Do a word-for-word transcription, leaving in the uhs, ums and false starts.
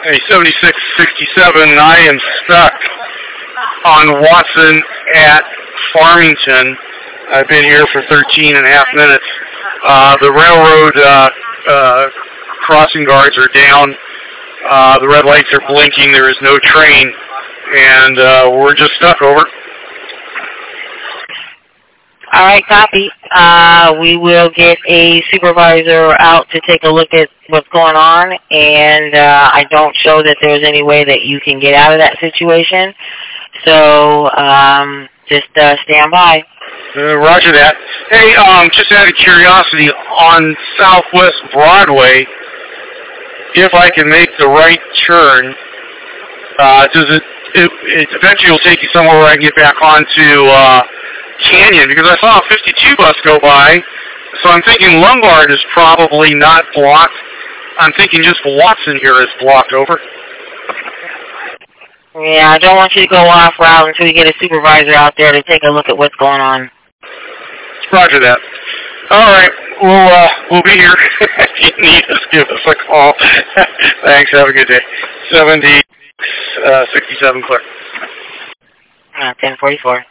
Hey, seventy-six sixty-seven, I am stuck on Watson at Farmington. I've been here for thirteen and a half minutes. Uh, the railroad uh, uh, crossing guards are down. Uh, the red lights are blinking. There is no train, and uh, we're just stuck. Over. All right, copy. Uh, we will get a supervisor out to take a look at what's going on, and uh, I don't show that there's any way that you can get out of that situation. So um, just uh, stand by. Uh, roger that. Hey, um, just out of curiosity, on Southwest Broadway, if I can make the right turn, uh, does it, it, it eventually will take you somewhere where I can get back onto uh, Canyon, because I saw a fifty-two bus go by, so I'm thinking Lombard is probably not blocked. I'm thinking just Watson here is blocked. Over. Yeah, I don't want you to go off route until you get a supervisor out there to take a look at what's going on. Roger that. All right, we'll uh, we'll be here. If you need us, give us a call. Thanks. Have a good day. Seventy uh, sixty-seven, clear. Uh, ten forty-four.